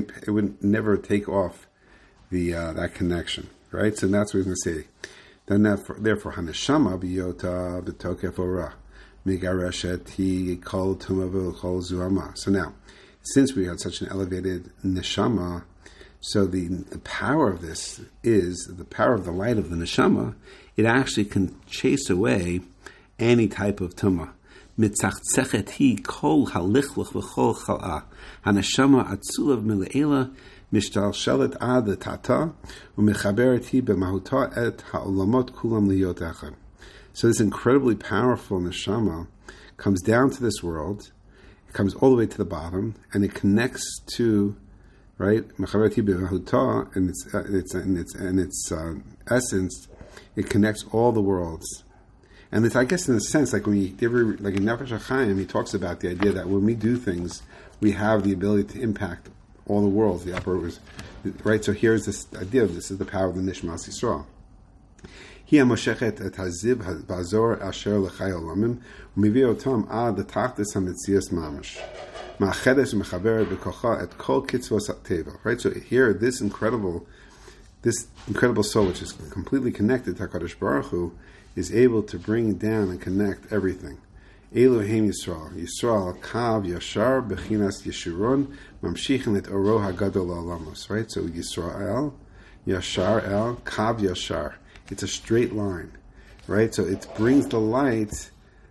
A: take off that connection, right? So that's what he's going to say. Then therefore, Haneshama biyota b'tokef ora migareshet hi kol tuma v'kol zuama. So now, since we had such an elevated neshama, so the power of this is the power of the light of the neshama. It actually can chase away any type of tumah. Mitzachtzechet hi kol halichluch v'chol chal'ah. Haneshama atzulav mile'ela mishtalshelet ad tata u'mechaberet hi b'mahuta et ha'olamot kulam liyot echad. So this incredibly powerful neshama comes down to this world. It comes all the way to the bottom, and it connects to, right, Mechaverti b'Mahuta, and its essence. It connects all the worlds, and it's, I guess, in a sense, like in Nefesh HaChaim, he talks about the idea that when we do things, we have the ability to impact all the worlds. The upper was, right. So here's this idea. This is the power of the Nishmas Yisrael. He amoshechet et haziv bazor asher lechai olamim u'mivei otam ad l'tachtis hametzias mamash ma'achedes u'mechaberet b'kocha et kol kitzvos teva. Right. So here, this incredible soul, which is completely connected to HaKadosh Baruch Hu, is able to bring down and connect everything. Elohim Yisrael kav yashar bechinas yeshurun mamshichin et oro hagadol la'olamos. Right. So Yisrael yashar el kav yashar. It's a straight line, right? So it brings the light,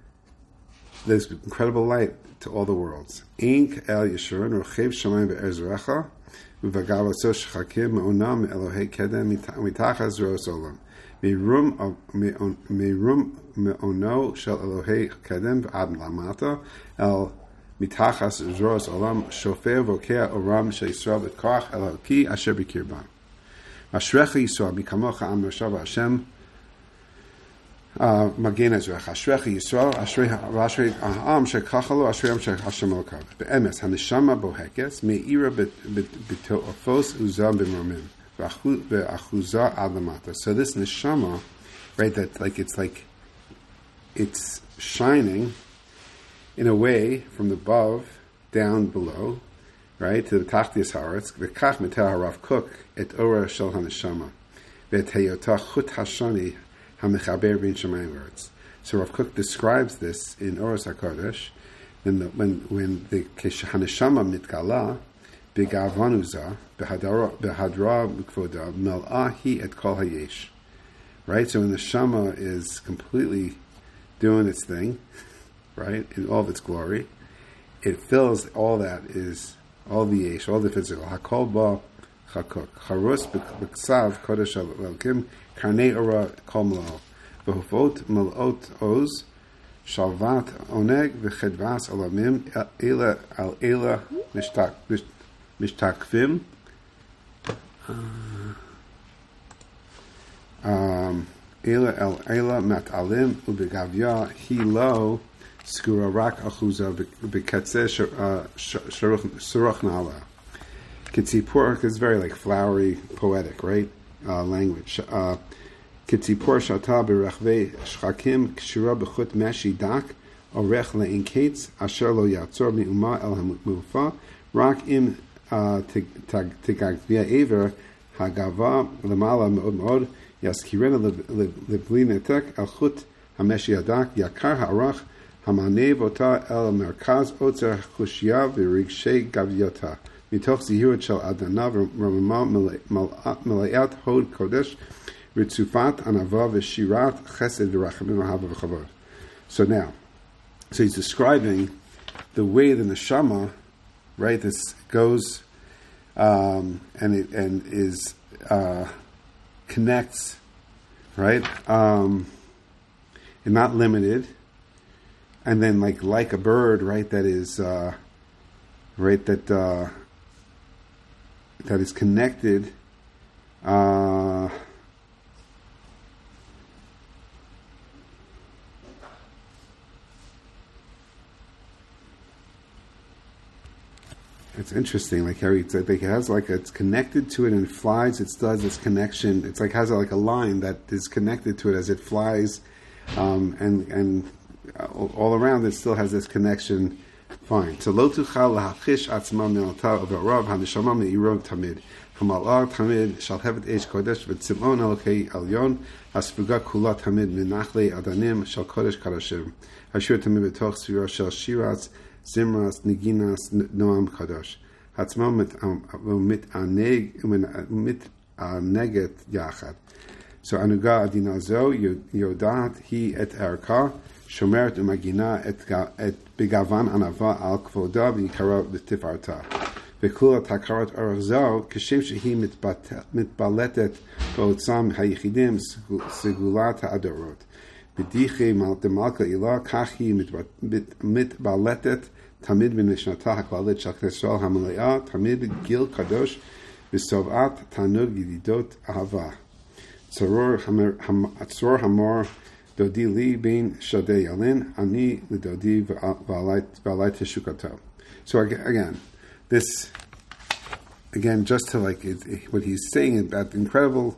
A: this incredible light, to all the worlds. Ink el yeshurun rochev shamayim be'ezrecha v'vagavaso shechakim me'onam Elohei kedem mitachas ro'os olam me'rum me'ono shel Elohei kedem v'ad lamata el mitachas ro'os olam shofer v'okea oram she'Yisrael b'koach Eloki asher b'kirban. Ashrecha Yisrael mikamocha am Rashav Hashem Magen Ezrecha. Ashrecha Yisrael Ashrei Am Shekachalo Ashrei Am Shekashem Elkav. Be'emes Haneshama Bohekes Me'ira B'to'ofos Uzam B'mamim Be'achuza Adamata. So this neshama, right? That it's shining in a way from above down below. Right, to the Tachtis Haaretz, v'kach metel harav Kook et ora shel haneshama, v'et heyotah chut hashani hamechaber bin shamayim v'aretz. So Rav Kook describes this in Oros HaKodesh, when the haneshama mitgala b'gavanuza behadra b'kvoda mel'ahi et kol hayesh. Right, so when the shama is completely doing its thing, right, in all of its glory, it fills all that is. All the yesh, all the physical. Hakol ba chakuk. Charus b'ksav kodesh elokim karnei ora kol malo. v'hufot malot oz, shalvat oneg v'chedvas alamim, ela al ela mishtakvim, ela el ela matalim ubegavya hilo skura rak achuza b'katzeh sharuch nala. Kitzipur is very like flowery, poetic, right? Language. Kitzipur shata berachvei shchakim kshura b'chut meshi dak orech le'in kates asher lo yatzor mi'uma el hamufa rak im tigagvia ever hagava lemala me'od me'od yaskirena lebli netek al chut hameshi adak yakar ha'arach hamanev ota el merkaz otzer chushya v'rigshay gaviota mitoch zihirut shel adanav ramama melayat hod kodesh ritzufat anava v'shirat chesed v'rachamim ahava v'chavod. So he's describing the way the neshama, right? This goes and is connects, right? And not limited, and then like a bird, right? That is right that is connected. It's interesting, like how it has it's connected to it and it flies. It does this connection. It's like has a line that is connected to it as it flies, and all around it still has this connection. Fine. So lo tuchal lahachish atzma me'alta v'arav haneshama me'irov tamid hamal'ah tamid shal hevet eish kodesh v'tzimon elokei elyon hasfuga kula tamid minachlei adanim shal kodesh kadashim hashir tamid b'toch sfira shel shiras Zimras Niginas Noam Kadosh Hatzma mit aneget yachad. So Anuga Adinazo Yodat Hi et Erka Shomeret Umagina et Begavan Anava al Kvoda V'Yikara B'Tifarta V'Kula Takarat Orzo Kashem Shehi Mitbaletet B'Otzam Hayichidim Segulat Ha'adorot B'diche Malka Ilah Kachi Mitbaletet Tamid bin Mishnata HaKlalit Shal Knesol HaMalaya Tamid Gil Kadosh V'Sovat Tanug Yididot Ahava Tzoror Hamor Dodi Li Bin Shadei Yalin Ani L'Dodi V'Alai Teshukato. So again, just to what he's saying about the incredible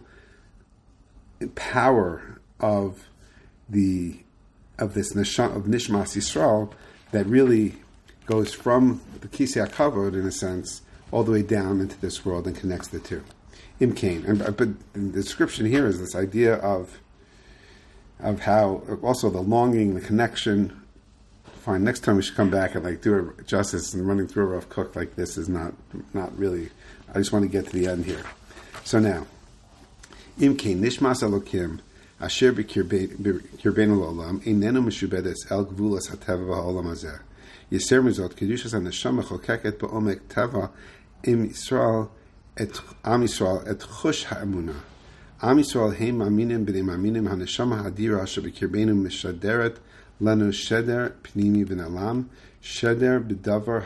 A: power of this Nishmas Yisrael that really goes from the Kisei HaKavod, in a sense, all the way down into this world and connects the two. Imkain. But the description here is this idea of how also the longing, the connection. Fine, next time we should come back and do it justice, and running through a rough cook like this is not really. I just want to get to the end here. So now, Imkain Nishmas Elokim Asher b'kirbeinu l'olam einenu meshubedes el gvulas hateva v'ha'olam hazeh. Yeser mizot kedushas haneshama chokeket ba'omek teva im Yisrael et Am Yisrael et chush ha'emuna. Am Yisrael heim ma'aminim b'nei ma'aminim haneshama hadira asher b'kirbeinu mishaderet lanu sheder pnimi v'nelam sheder b'davar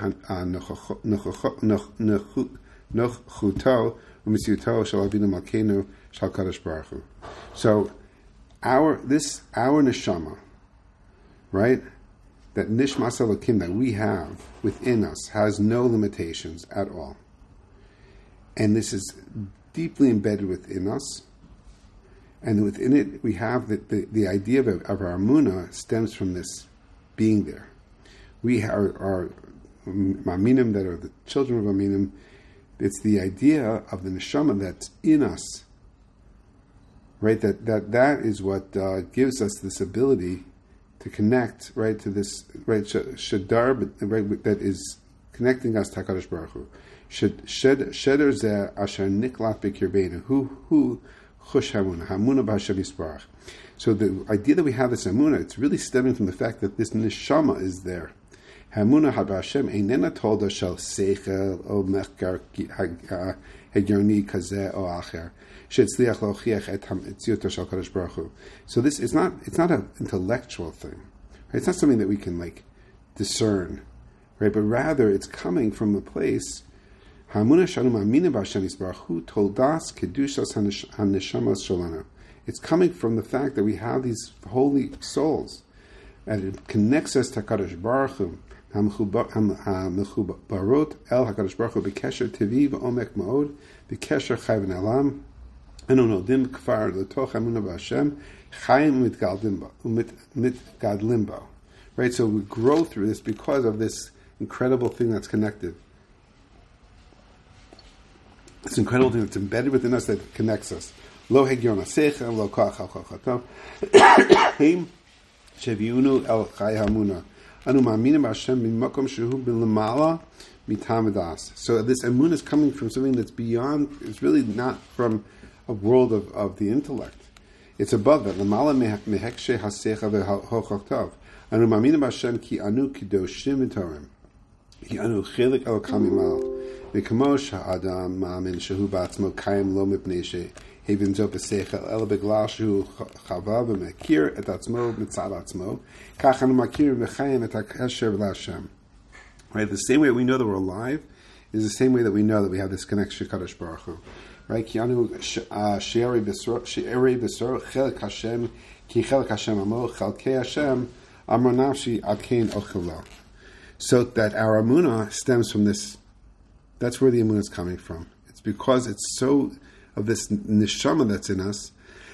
A: nochuto u'misiuto shel Avinu Malkeinu shel Kadosh Baruch Hu. So our neshama, right? That nishmas elokim that we have within us has no limitations at all, and this is deeply embedded within us. And within it, we have the idea of our Amunah stems from this being there. We are Maminim that are the children of Aminim. It's the idea of the neshama that's in us. Right, that is what gives us this ability to connect, right, to this, right, shadar, right, that is connecting us to HaKadosh Baruch Hu. Sheder zeh asher niklat b'kirbeinu hu chush hamuna b'Hashem Yisbarach. So the idea that we have this hamuna, it's really stemming from the fact that this neshama is there, Hamuna habashem einena tolda shel seichel o mechgar hegyarni kazeh o acher shetzliach lochiach et hamtziuto shel Kadosh Baruch Hu. So this is not. It's not an intellectual thing. Right? It's not something that we can discern, right? But rather, it's coming from the place. Hamuna shanu ma'amina b'Hashem Yisbarach Hu toldas kedushas haneshamos shalana. It's coming from the fact that we have these holy souls, and it connects us to Kadosh Baruch Hu. Hamechubarot el Hakadosh Baruch Hu b'kesher tivi v'omek ma'od b'kesher chai v'ne'elam anu nodim kfar l'toch hamuna b'Hashem chayim mitgadlim bo. Right, so we grow through this because of this incredible thing that's connected. This incredible thing that's embedded within us that connects us. Lo hegyon asecha lo koach al kochato heim sheviunu el chai hamuna. So this emunah is coming from something that's beyond. It's really not from a world of the intellect. It's above that. Right, the same way we know that we're alive is the same way that we know that we have this connection to Kadosh Baruch Hu. Right? So that our emunah stems from this. That's where the emunah is coming from. It's because it's so of this neshama that's in us.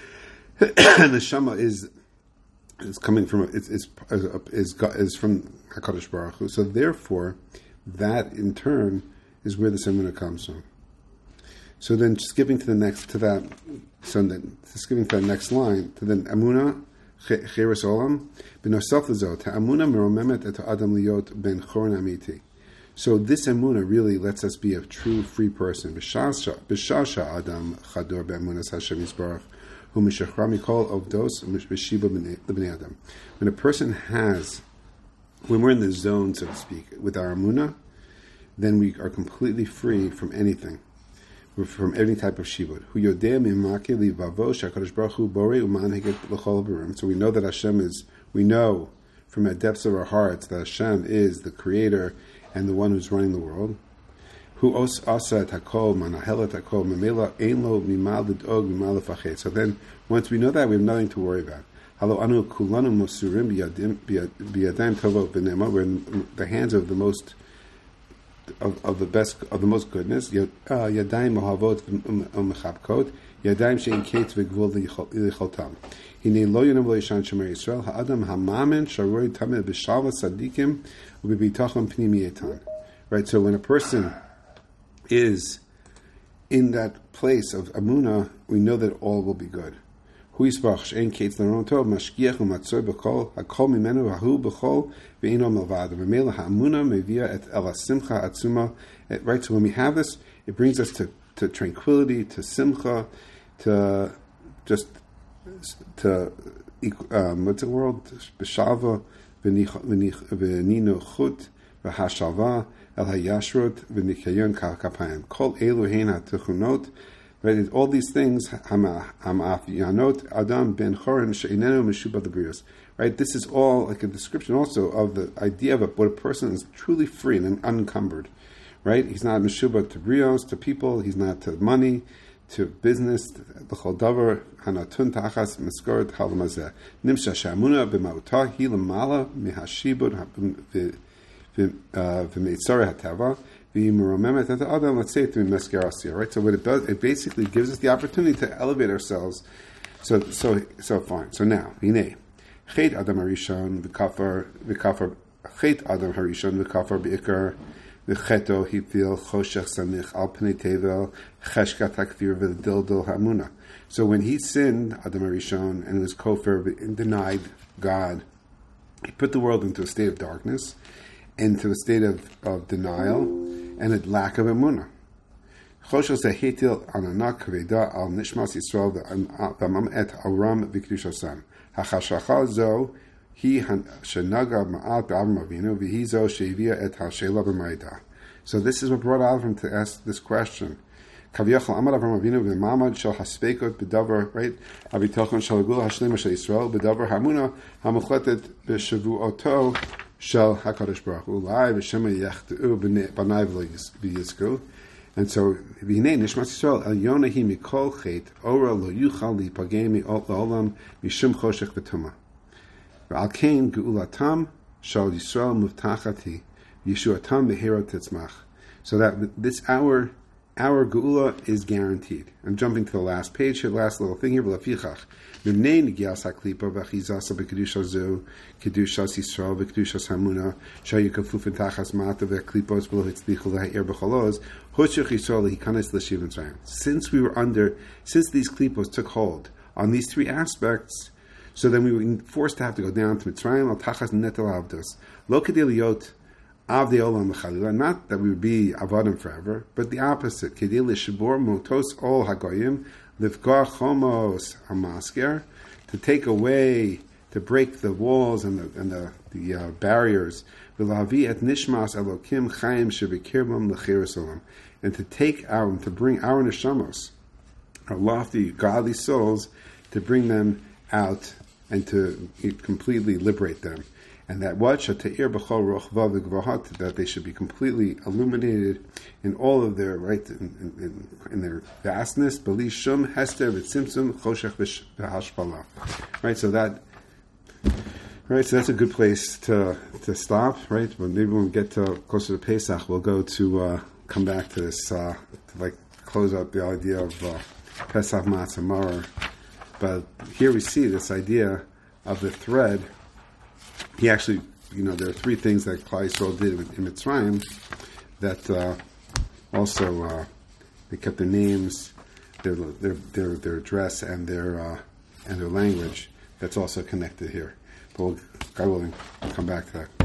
A: Neshama is coming from is from HaKadosh Baruch Hu. So therefore, that in turn is where the emunah comes from. So then, skipping to the next line, to the emunah cheres olam b'nosaf lezot emunah meromemet et adam liot ben choron amiti. So this emunah really lets us be a true free person. B'shasha adam chador be'emunas Hashem Yisbarach hu mishachra mikol ovdos b'shiba b'nei adam. When a person when we're in the zone, so to speak, with our emunah, then we are completely free from anything, from any type of shibud. Hu yodeh mimake livavo shakadosh baruch hu borei umanheget l'chol barim. So we know that Hashem is. We know from the depths of our hearts that Hashem is the creator and the one who's running the world. Who asa takol manahela takol mamela ein lo mimal lidog mimal lefachet. So then, once we know that, we have nothing to worry about. Halo anu kulanu mosurim biyadayim tovo v'nema. We're in the hands of the most of the best of the most goodness. Yadayim mohavot umechabkot. Yadayim shein kates v'gvul licholtam. Hine lo yonam lo yishan shemer Yisrael ha'adam ha'mamen sharoi tameh b'shalva tzadikim u'b'bitachon pnimietan. Right. So when a person is in that place of emunah, we know that all will be good. Hu yisbach she'en kates l'ron tov mashgiach u'matzoi b'kol hakol mimenu hahu b'kol ve'ino melvad v'mela ha'emunah mevia et el simcha atzuma. Right. So when we have this, it brings us to tranquility, to simcha, to just what's the word? B'shalva v'nino chut v'hashalva el hayashrut v'nikayon kapayim. Kol elu hein ha'tuchunot. Right, all these things hamafyanot adam ben choron she'inenu meshuba l'brios. Right, this is all like a description also of the idea of what a person is truly free and unencumbered. Right, he's not meshuba to brios, to people. He's not to money, to business, l'chol davar hanatun tachas meskoret halamazeh nimsha shamuna b'mauta hi lamala mihashibud v'meitzare hatava v'yimuromemet et adam. Let's say it to be meskerasya. Right, so what it does, it basically gives us the opportunity to elevate ourselves. So fine. So now, hine chet adam harishon v'kafar chet adam harishon v'kafar b'ikar. V'cheto hipil choshech samich al pnei tevel cheshkat hakfir v'dildil hamuna. So when he sinned, Adam HaRishon, and was kofar and denied God, he put the world into a state of darkness, into a state of denial, and a lack of emunah. Choshech zehitil ananak kaveda al nishmas Yisrael v'amam et aram v'kedushasan. Hachashacha zo He shenaga ma'at b'Avram Avinu v'hizo sheivia et hashela b'mayda. So this is what brought Avram to ask this question. Kaviyachal Amar Avram Avinu v'mamad shel haspekot b'davar, right? Avitochon shel gula hashlema shel Yisrael b'davar hamuna hamuchletet b'shavuoto shel Hakadosh Baruch Hu lai v'shema yechteu b'nai v'yizku. And so v'hinei nishmas Yisrael el yonahi mikol chet ora lo yuchal lipagei mi'ot la'olam mishum choshech v'tuma. V'al kein geulatam shel Yisrael muftachati Yeshuatam v'hero tetzmach. So that this our geula is guaranteed. I'm jumping to the last page here, last little thing here. V'lafichach mimnei nigias haklipa v'achizasa b'kedusha zu kedushas Yisrael v'kedushas hamuna shayukafuf v'tachas mata v'klipos v'lo hitzlichu l'ha'ir b'cholos hoshech Yisrael l'hikanes l'shiv Mitzrayim. Since these klipos took hold on these three aspects, so then we were forced to have to go down to Mitzrayim al tachas netel avdos lo kedei liot Avdei Olam L'Chalila, not that we would be Avadim forever, but the opposite. Kedei L'Shibor Motos Ol Hagoyim Livgar Chomos Hamasker, to take away, to break the walls and the barriers. V'lavi et Nishmas Elokim Chaim Shebekirvam L'Chiris Olam, and to take out, to bring our neshamos, our lofty godly souls, to bring them out and to completely liberate them. And that that they should be completely illuminated in all of their in their vastness. Belishum hester v'tzimtzum choshech v'hashpala. Right. So that's a good place to stop. Right. But maybe when we get closer to Pesach, we'll go to come back to this to close up the idea of Pesach Matzah Maror. But here we see this idea of the thread. He actually, there are three things that Klal Yisrael did in Mitzrayim that also they kept their names, their dress, and their language. That's also connected here. But God willing, we'll come back to that.